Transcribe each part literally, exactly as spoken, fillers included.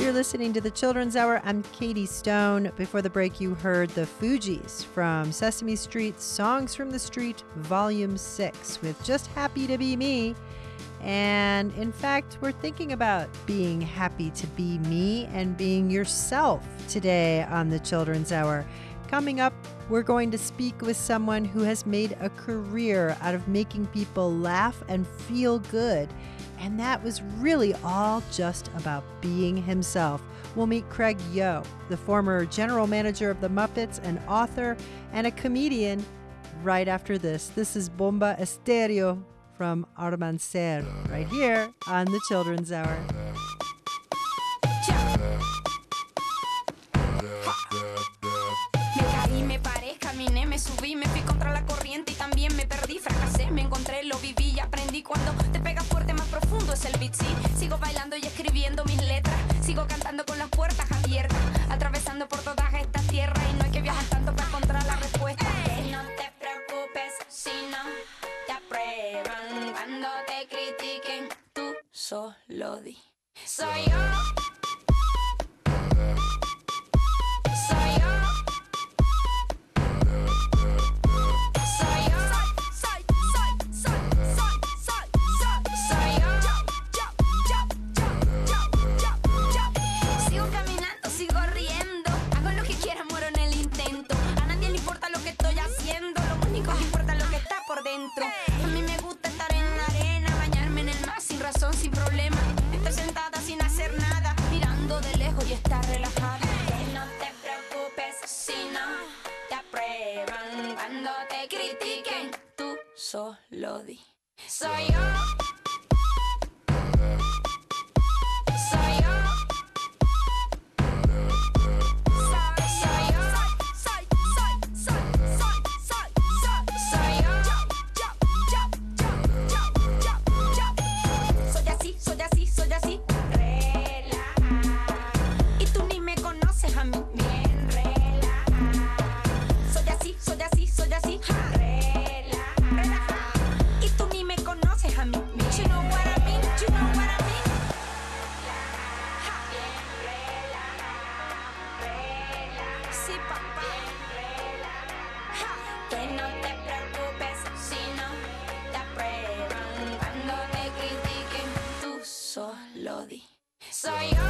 You're listening to the Children's Hour. I'm Katie Stone. Before the break, you heard the Fugees from Sesame Street, Songs from the Street, Volume six, with Just Happy to Be Me. And in fact, we're thinking about being happy to be me and being yourself today on the Children's Hour. Coming up, we're going to speak with someone who has made a career out of making people laugh and feel good. And that was really all just about being himself. We'll meet Craig Yoe, the former general manager of the Muppets, an author, and a comedian right after this. This is Bomba Estéreo from Armancer, right here on the Children's Hour. Me subí, me fui contra la corriente y también me perdí, fracasé, me encontré, lo viví y aprendí. Cuando te pega fuerte, más profundo es el beat, sí. Sigo bailando y escribiendo mis letras, sigo cantando con las puertas abiertas, atravesando por todas estas tierras y no hay que viajar tanto para encontrar la respuesta. Que no te preocupes si no te aprueban, cuando te critiquen, tú solo di. Soy yo. A mí me gusta estar en la arena, bañarme en el mar sin razón, sin problema, estar sentada sin hacer nada, mirando de lejos y estar relajada. Que no te preocupes si no te aprueban, cuando te critiquen, tú solo di. Soy yo. Soy yo.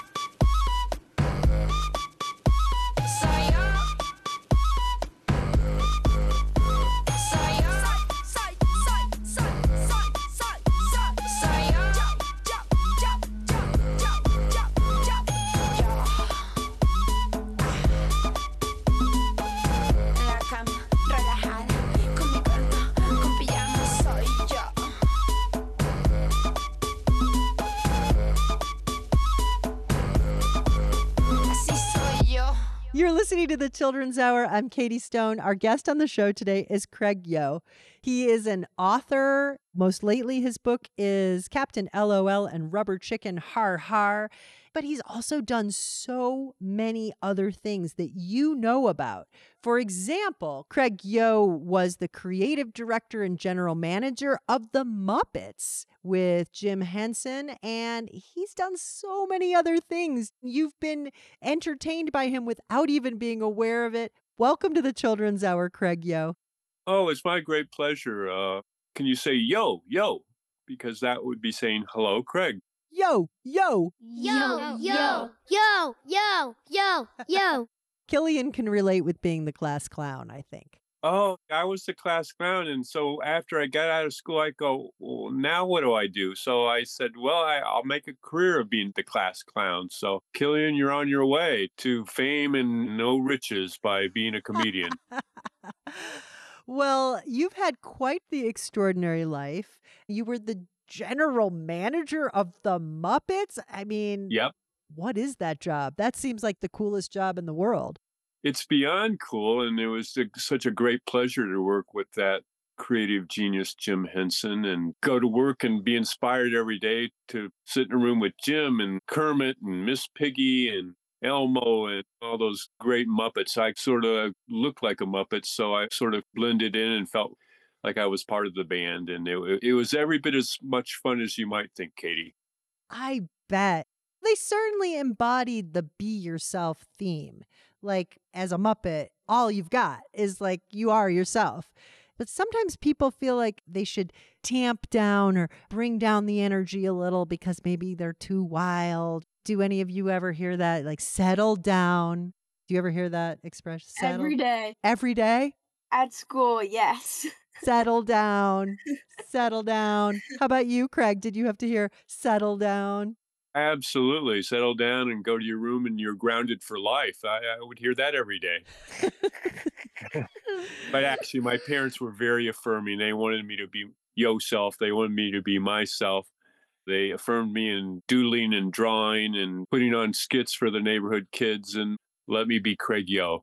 You're listening to the Children's Hour. I'm Katie Stone. Our guest on the show today is Craig Yoe. He is an author. Most lately, his book is Captain L O L and Rubber Chicken Har Har. But he's also done so many other things that you know about. For example, Craig Yoe was the creative director and general manager of the Muppets with Jim Henson, and he's done so many other things. You've been entertained by him without even being aware of it. Welcome to the Children's Hour, Craig Yoe. Oh, it's my great pleasure. Uh, can you say yo, yo? Because that would be saying hello, Craig. Yo, yo. Yo, yo, yo, yo, yo, yo. Killian can relate with being the class clown, I think. Oh, I was the class clown. And so after I got out of school, I go, well, now what do I do? So I said, well, I, I'll make a career of being the class clown. So Killian, you're on your way to fame and no riches by being a comedian. Well, you've had quite the extraordinary life. You were the general manager of the Muppets? I mean, yep. What is that job? That seems like the coolest job in the world. It's beyond cool, and it was a, such a great pleasure to work with that creative genius, Jim Henson, and go to work and be inspired every day to sit in a room with Jim and Kermit and Miss Piggy and Elmo and all those great Muppets. I sort of looked like a Muppet, so I sort of blended in and felt like I was part of the band. And it, it was every bit as much fun as you might think, Katie. I bet. They certainly embodied the be yourself theme. Like, as a Muppet, all you've got is like you are yourself. But sometimes people feel like they should tamp down or bring down the energy a little because maybe they're too wild. Do any of you ever hear that? Like, settle down. Do you ever hear that expression? Settle? Every day. Every day? At school, yes. Settle down. Settle down. How about you, Craig? Did you have to hear settle down? Absolutely. Settle down and go to your room and you're grounded for life. I, I would hear that every day. But actually, my parents were very affirming. They wanted me to be yourself. They wanted me to be myself. They affirmed me in doodling and drawing and putting on skits for the neighborhood kids and let me be Craig Yo.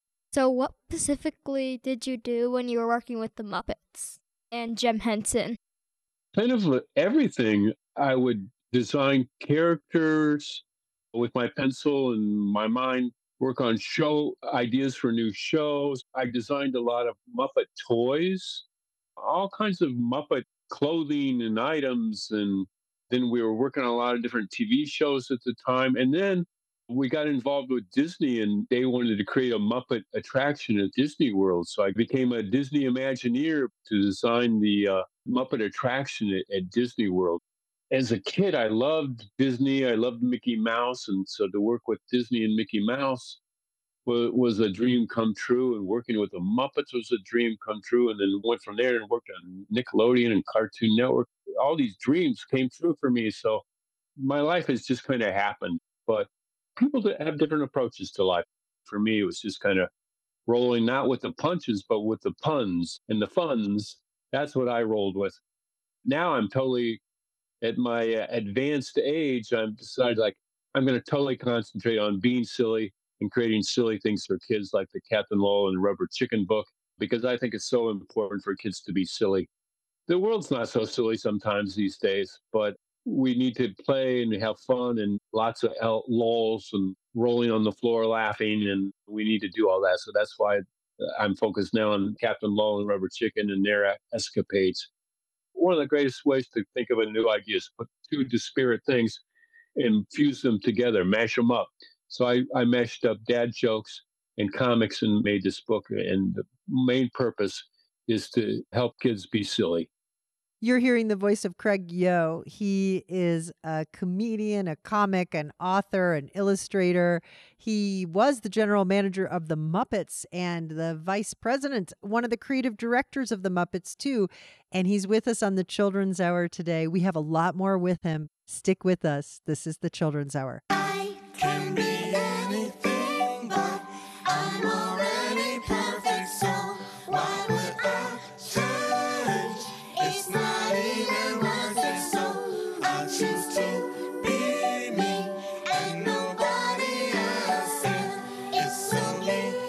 So what specifically did you do when you were working with the Muppets and Jim Henson? Kind of everything. I would design characters with my pencil and my mind, work on show ideas for new shows. I designed a lot of Muppet toys, all kinds of Muppet clothing and items. And then we were working on a lot of different T V shows at the time. And then we got involved with Disney and they wanted to create a Muppet attraction at Disney World. So I became a Disney Imagineer to design the uh, Muppet attraction at, at Disney World. As a kid, I loved Disney. I loved Mickey Mouse. And so to work with Disney and Mickey Mouse was, was a dream come true. And working with the Muppets was a dream come true. And then went from there and worked on Nickelodeon and Cartoon Network. All these dreams came true for me. So my life has just kind of happened. But people that have different approaches to life. For me, it was just kind of rolling not with the punches, but with the puns and the funs. That's what I rolled with. Now I'm totally at my uh, advanced age. I'm decided like I'm going to totally concentrate on being silly and creating silly things for kids, like the Captain Lowell and the Rubber Chicken book, because I think it's so important for kids to be silly. The world's not so silly sometimes these days, but we need to play and have fun and lots of lulls and rolling on the floor laughing, and we need to do all that. So that's why I'm focused now on Captain Lowell and Rubber Chicken and their escapades. One of the greatest ways to think of a new idea is put two disparate things and fuse them together, mash them up. So I, I mashed up dad jokes and comics and made this book. And the main purpose is to help kids be silly. You're hearing the voice of Craig Yo. He is a comedian, a comic, an author, an illustrator. He was the general manager of the Muppets and the vice president, one of the creative directors of the Muppets, too. And he's with us on the Children's Hour today. We have a lot more with him. Stick with us. This is the Children's Hour. I can be anything, but I'm already perfect, so why would I change? It's not even worth it, so I choose to be me and nobody else. And it's so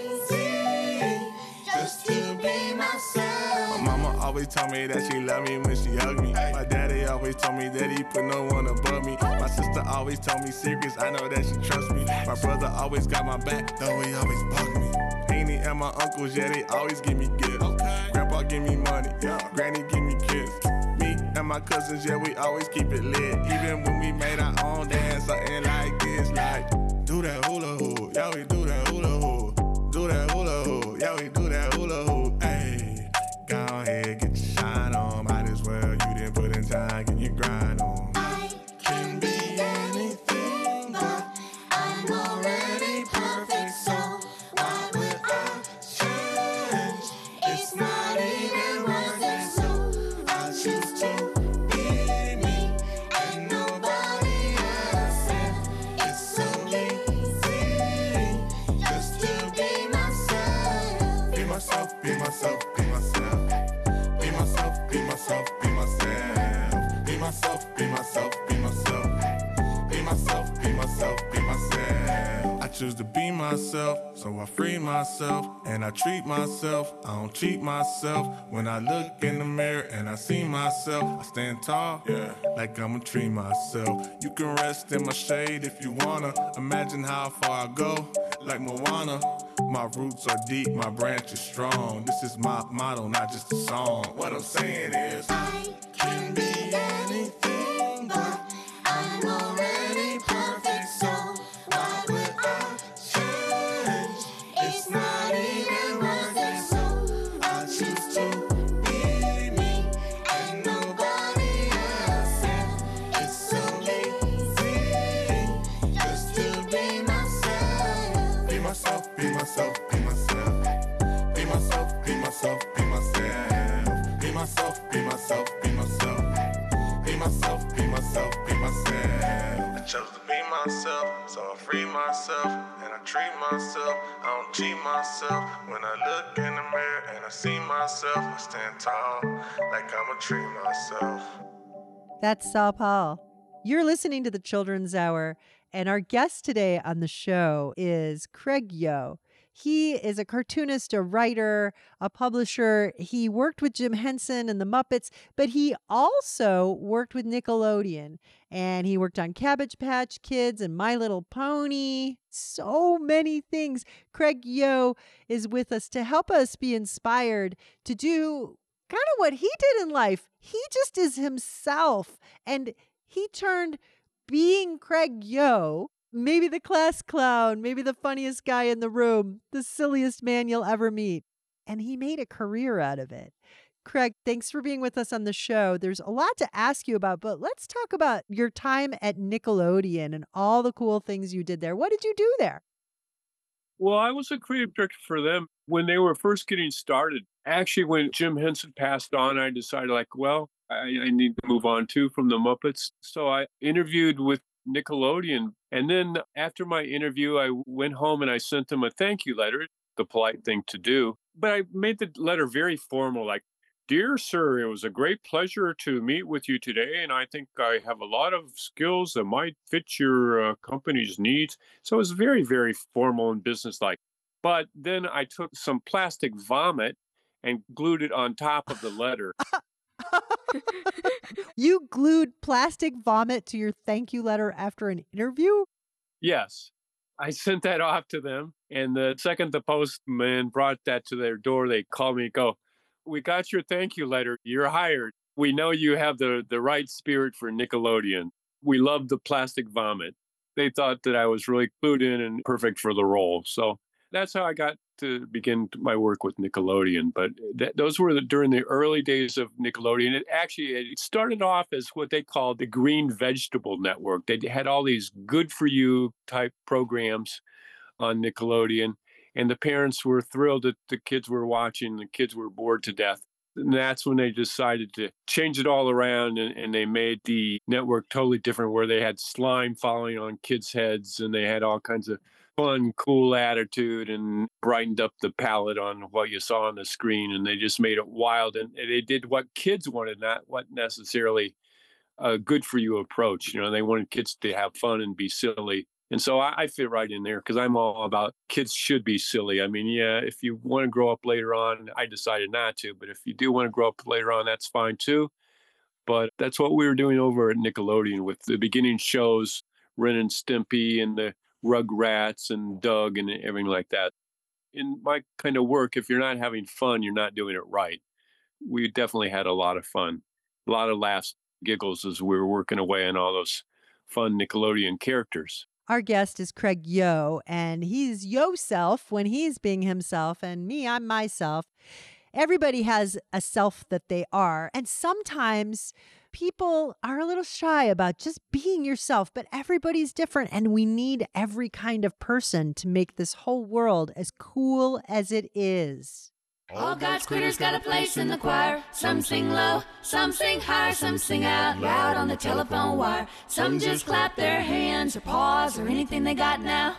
easy just to be myself. My mama always told me that she loved me when she hugged me. My daddy always told me that he put no one above me. My sister always told me secrets, I know that she trusts me. My brother always got my back, though he always bugged me. Auntie and my uncles, yeah, they always give me gifts. Okay. Grandpa give me money, yeah. Granny give me gifts. Me and my cousins, yeah, we always keep it lit. Even when we made our own dance, something like this, like do that hula hoop, yeah, we do that hula hoop. Do that hula hoop, yeah, we do that hula hoop. Hey, go ahead, get your shine on. Might as well, you didn't put in time, get your grind on. I can be anything, but I'm already perfect, so why would I change? It's not even worth it, so I choose to be me and nobody else. And it's so easy just to be myself. Be myself, be myself, be myself. Be myself, be myself, be myself. Be myself, be myself, be myself. Be myself, be myself, be myself. I choose to be myself, so I free myself and I treat myself. I don't cheat myself. When I look in the mirror and I see myself, I stand tall, yeah, like I'ma treat myself. You can rest in my shade if you wanna. Imagine how far I go, like Moana. My roots are deep, my branch is strong. This is my motto, not just a song. What I'm saying is, I can be anything, but I'm already perfect. myself, so I free myself, and I treat myself. I don't cheat myself. When I look in the mirror and I see myself, I stand tall, like I'ma treat myself. That's Saul Paul. You're listening to the Children's Hour, and our guest today on the show is Craig Yoe. He is a cartoonist, a writer, a publisher. He worked with Jim Henson and the Muppets, but he also worked with Nickelodeon. And he worked on Cabbage Patch Kids and My Little Pony. So many things. Craig Yoe is with us to help us be inspired to do kind of what he did in life. He just is himself. And he turned being Craig Yoe, maybe the class clown, maybe the funniest guy in the room, the silliest man you'll ever meet. And he made a career out of it. Craig, thanks for being with us on the show. There's a lot to ask you about, but let's talk about your time at Nickelodeon and all the cool things you did there. What did you do there? Well, I was a creative director for them when they were first getting started. Actually, when Jim Henson passed on, I decided, like, well, I, I need to move on too from the Muppets. So I interviewed with Nickelodeon. And then after my interview, I went home and I sent them a thank you letter, the polite thing to do. But I made the letter very formal, like, "Dear sir, it was a great pleasure to meet with you today, and I think I have a lot of skills that might fit your uh, company's needs." So it was very, very formal and businesslike. But then I took some plastic vomit and glued it on top of the letter. You glued plastic vomit to your thank you letter after an interview? Yes. I sent that off to them. And the second the postman brought that to their door, they called me and go, "We got your thank you letter. You're hired. We know you have the, the right spirit for Nickelodeon. We love the plastic vomit." They thought that I was really clued in and perfect for the role. So that's how I got to begin my work with Nickelodeon. But th- those were the, during the early days of Nickelodeon. It actually it started off as what they called the Green Vegetable Network. They had all these good for you type programs on Nickelodeon. And the parents were thrilled that the kids were watching. The kids were bored to death. And that's when they decided to change it all around. And, and they made the network totally different, where they had slime falling on kids' heads. And they had all kinds of fun, cool attitude and brightened up the palette on what you saw on the screen. And they just made it wild. And they did what kids wanted, not what necessarily a good for you approach. You know, they wanted kids to have fun and be silly. And so I, I fit right in there because I'm all about kids should be silly. I mean, yeah, if you want to grow up later on, I decided not to. But if you do want to grow up later on, that's fine too. But that's what we were doing over at Nickelodeon with the beginning shows, Ren and Stimpy and the Rugrats and Doug and everything like that. In my kind of work, if you're not having fun, you're not doing it right. We definitely had a lot of fun, a lot of laughs, giggles as we were working away on all those fun Nickelodeon characters. Our guest is Craig Yoe, and he's Yoe-self when he's being himself, and me, I'm myself. Everybody has a self that they are, and sometimes people are a little shy about just being yourself, but everybody's different, and we need every kind of person to make this whole world as cool as it is. All God's critters got a place in the choir. Some sing low, some sing high, some sing out loud on the telephone wire. Some just clap their hands or paws or anything they got now.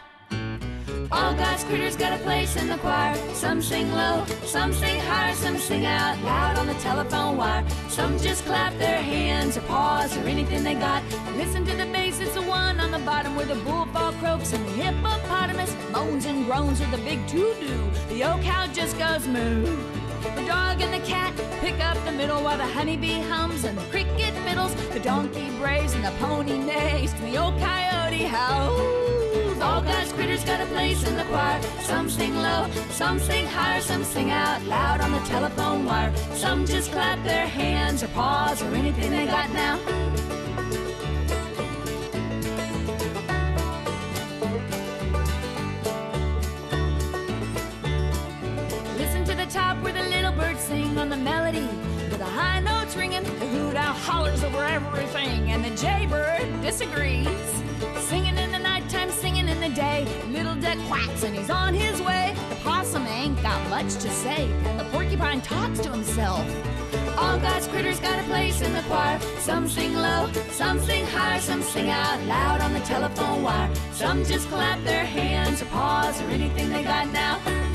All God's critters got a place in the choir. Some sing low, some sing high, some sing out loud on the telephone wire. Some just clap their hands or paws or anything they got. Listen to the bass, it's the one on the bottom where the bullfrog croaks and the hippopotamus moans and groans with a big to-do. The old cow just goes moo. The dog and the cat pick up the middle while the honeybee hums and the cricket fiddles. The donkey brays and the pony neighs and the old coyote howls. All God's critters got a place in the choir. Some sing low, some sing higher, some sing out loud on the telephone wire. Some just clap their hands or paws or anything they got now. Listen to the top where the little birds sing on the melody, with the high notes ringing, the hoot owl hollers over everything, and the jaybird disagrees. Singing in the nighttime, singing in the day, little duck quacks and he's on his way. The possum ain't got much to say, and the porcupine talks to himself. All God's critters got a place in the choir. Some sing low, some sing high, some sing out loud on the telephone wire. Some just clap their hands or paws or anything they got now.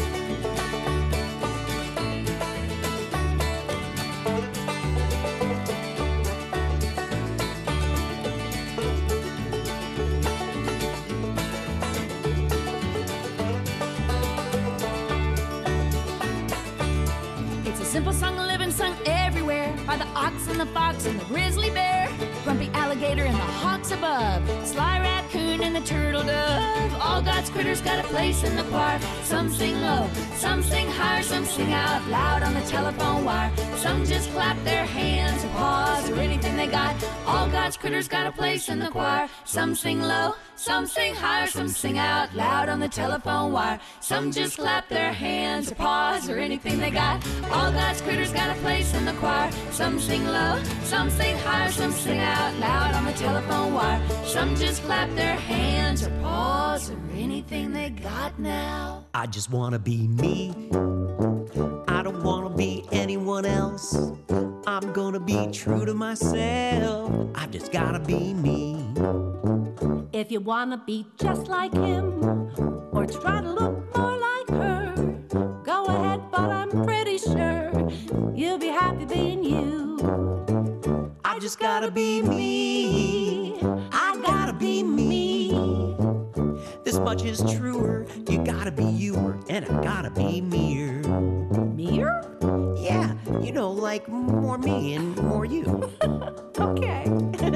Simple song of living sung everywhere by the ox and the fox and the grizzly bear, grumpy alligator and the hawks above, sly raccoon and the turtle dove. All God's critters got a place in the choir. Some sing low, some sing higher, some sing out loud on the telephone wire. Some just clap their hands or paws or anything they got. All God's critters got a place in the choir. Some sing low, some sing higher, some sing out loud on the telephone wire. Some just clap their hands or paws or anything they got. All God's critters got a place in the choir. Some sing low, some sing higher, some sing out loud on the telephone wire. Some just clap their hands or paws or anything they got now. I just wanna be me. I don't wanna be anyone else. I'm gonna be true to myself. I've just gotta be me. If you wanna be just like him, or try to look more like her, go ahead, but I'm pretty sure you'll be happy being you. I just gotta be me. I gotta be me. This much is truer. You gotta be you, and I gotta be me. Mir? Yeah, you know, like more me and more you. Okay.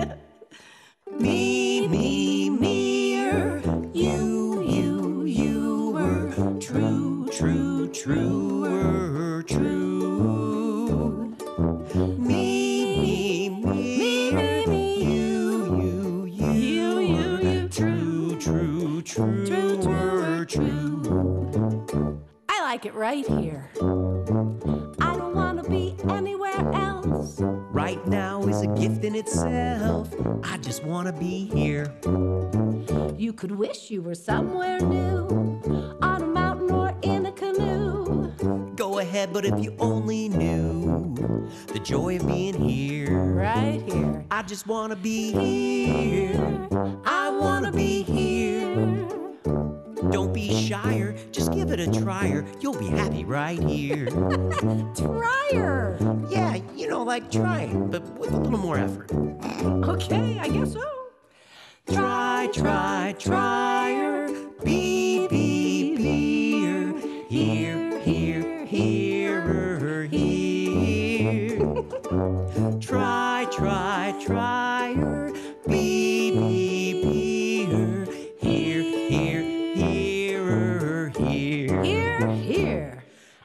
Me, me, me-er. You, you, you were true, true, truer, true. Me, me, me, me, me, you, you, you, you, you, true, true, truer, true. I like it right here. I don't want to be anywhere else. Right now is a gift in itself. I just want to be here. You could wish you were somewhere new, on a mountain or in a canoe. Go ahead, but if you only knew the joy of being here. Right here. I just want to be here. I want to be here. Don't be shyer, just give it a tryer. You'll be happy right here. Tryer. Yeah, you know, like trying, but with a little more effort. Okay, I guess so. Try, try, tryer. Be, be, beer. Here, here, here, here. Try, try, tryer. Be, be, beer. Here, here, here, here. Here, here.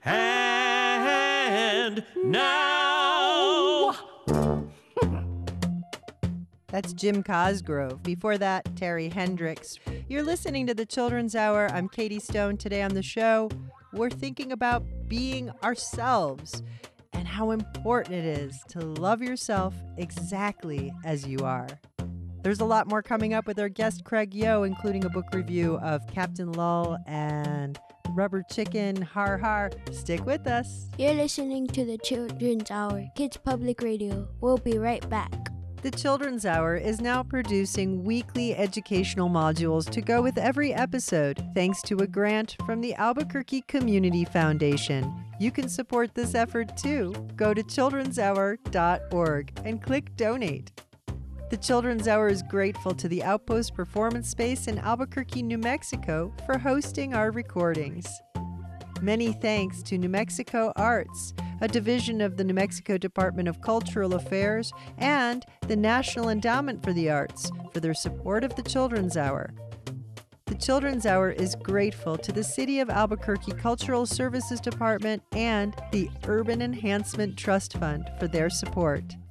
And now. That's Jim Cosgrove. Before that, Terry Hendricks. You're listening to the Children's Hour. I'm Katie Stone. Today on the show, we're thinking about being ourselves and how important it is to love yourself exactly as you are. There's a lot more coming up with our guest Craig Yo, including a book review of Captain Lull and Rubber Chicken, Har Har. Stick with us. You're listening to the Children's Hour, Kids Public Radio. We'll be right back. The Children's Hour is now producing weekly educational modules to go with every episode, thanks to a grant from the Albuquerque Community Foundation. You can support this effort too. Go to children's hour dot org and click Donate. The Children's Hour is grateful to the Outpost Performance Space in Albuquerque, New Mexico for hosting our recordings. Many thanks to New Mexico Arts, a division of the New Mexico Department of Cultural Affairs, and the National Endowment for the Arts for their support of the Children's Hour. The Children's Hour is grateful to the City of Albuquerque Cultural Services Department and the Urban Enhancement Trust Fund for their support.